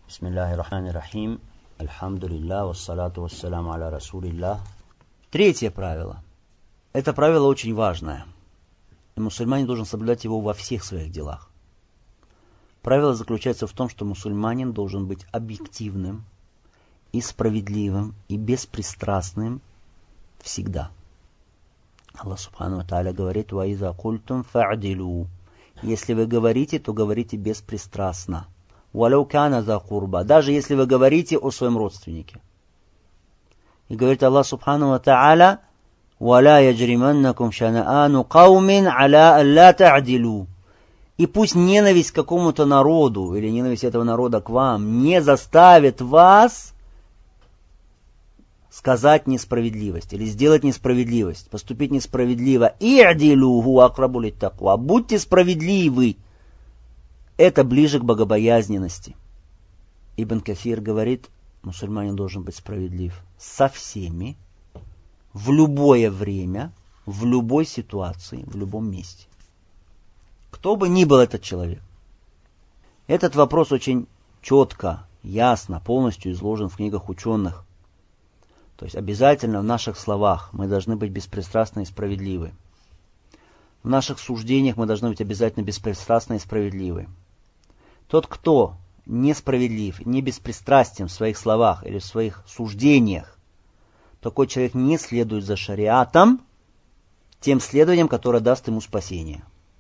Бисмиллахир-рахманир-рахим. Альхамдулиллах, вассалату вассаляму аля расулиллах. Третье правило. Это правило очень важное. И мусульманин должен соблюдать его во всех своих делах. Правило заключается в том, что мусульманин должен быть объективным и справедливым и беспристрастным всегда. Аллах Субхану ва Тааля говорит: «Ва иза культум фа'дилу». Если вы говорите, то говорите беспристрастно. «Валяу кана за курба». Даже если вы говорите о своем родственнике. И говорит Аллах Субхану ва Тааля: «Валя яджриманнакум шанаану каумин аля алла та'дилу». И пусть ненависть к какому-то народу или ненависть этого народа к вам не заставит вас сказать несправедливость или сделать несправедливость, поступить несправедливо. «И'дилу хуа акрабу литтаква». Будьте справедливы. Это ближе к богобоязненности. Ибн Кафир говорит, мусульманин должен быть справедлив со всеми, в любое время, в любой ситуации, в любом месте. Кто бы ни был этот человек. Этот вопрос очень четко, ясно, полностью изложен в книгах ученых. То есть обязательно в наших словах мы должны быть беспристрастны и справедливы. В наших суждениях мы должны быть обязательно беспристрастны и справедливы. Тот, кто несправедлив, не беспристрастен в своих словах или в своих суждениях, такой человек не следует за шариатом, тем следованием, которое даст ему спасение.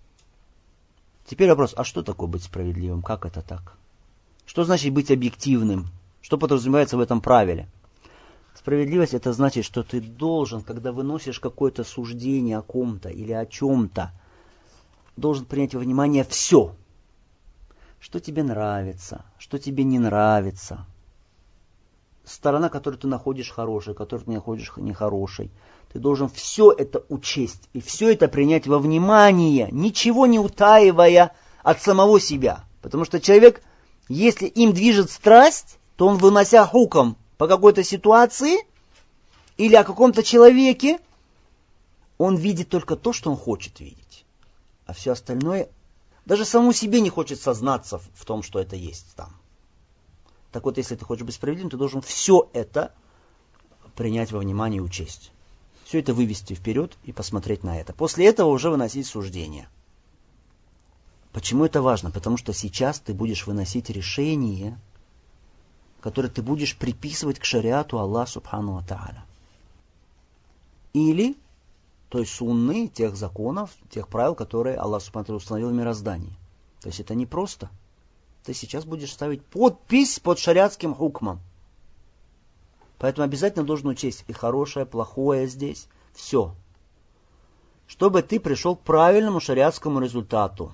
Теперь вопрос, а что такое быть справедливым? Как это так? Что значит быть объективным? Что подразумевается в этом правиле? Справедливость — это значит, что ты должен, когда выносишь какое-то суждение о ком-то или о чем-то, должен принять во внимание все. Что тебе нравится, что тебе не нравится. Сторона, которую ты находишь хорошей, которую ты находишь нехорошей. Ты должен все это учесть и все это принять во внимание, ничего не утаивая от самого себя. Потому что человек, если им движет страсть, то он, вынося хукм по какой-то ситуации или о каком-то человеке, он видит только то, что он хочет видеть. А все остальное, даже самому себе не хочет сознаться в том, что это есть там. Так вот, если ты хочешь быть справедливым, ты должен все это принять во внимание и учесть. Все это вывести вперед и посмотреть на это. После этого уже выносить суждение. Почему это важно? Потому что сейчас ты будешь выносить решение, которое ты будешь приписывать к шариату Аллаха Субхану ва Тааля. Или той сунны, тех законов, тех правил, которые Аллах Субхану ва Тааля установил в мироздании. То есть это не просто. Ты сейчас будешь ставить подпись под шариатским хукмом. Поэтому обязательно должен учесть и хорошее, плохое здесь. Все. Чтобы ты пришел к правильному шариатскому результату.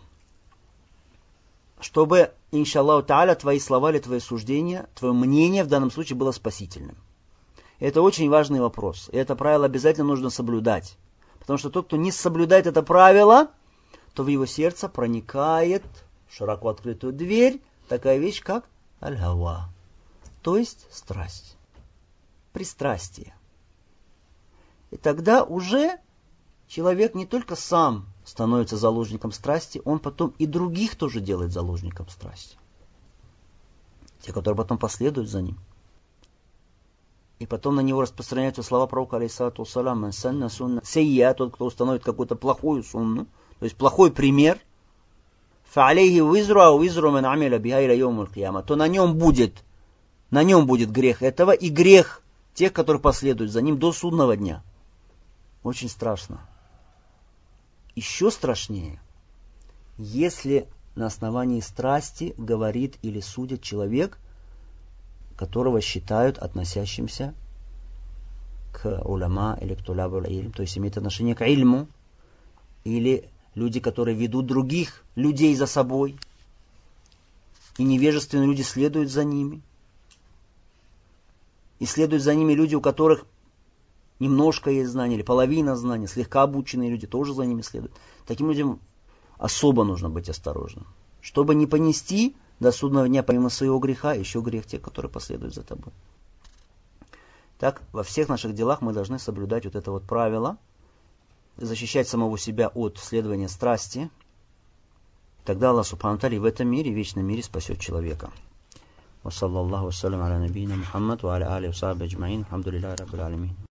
Чтобы, иншаллаху тааля, твои слова или твои суждения, твое мнение в данном случае было спасительным. Это очень важный вопрос. И это правило обязательно нужно соблюдать. Потому что тот, кто не соблюдает это правило, то в его сердце проникает в широко открытую дверь такая вещь, как аль-хава. То есть страсть. Пристрастие. И тогда уже человек не только сам становится заложником страсти, он потом и других тоже делает заложником страсти. Те, которые потом последуют за ним. И потом на него распространяются слова пророка, алейхиссалату вассалям: «Ман санна сунна саййа», тот, кто установит какую-то плохую сунну, то есть плохой пример, фа алейхи визру ау визру ман амиля биха иля йоумил кияма, то на нем будет грех этого и грех тех, которые последуют за ним до судного дня. Очень страшно. Еще страшнее, если на основании страсти говорит или судит человек, которого считают относящимся к уляма или к тулябу илм, то есть имеет отношение к ильму, или люди, которые ведут других людей за собой, и невежественные люди следуют за ними. И следуют за ними люди, у которых немножко есть знаний, или половина знаний, слегка обученные люди тоже за ними следуют. Таким людям особо нужно быть осторожным. Чтобы не понести до судного дня помимо своего греха еще грех тех, которые последуют за тобой. Так, во всех наших делах мы должны соблюдать вот это вот правило, защищать самого себя от следования страсти. Тогда Аллах Субхану ва Тааля в этом мире, в вечном мире спасет человека. وصلى الله وسلم على نبينا محمد وعلى آله وصحبه أجمعين الحمد لله رب العالمين.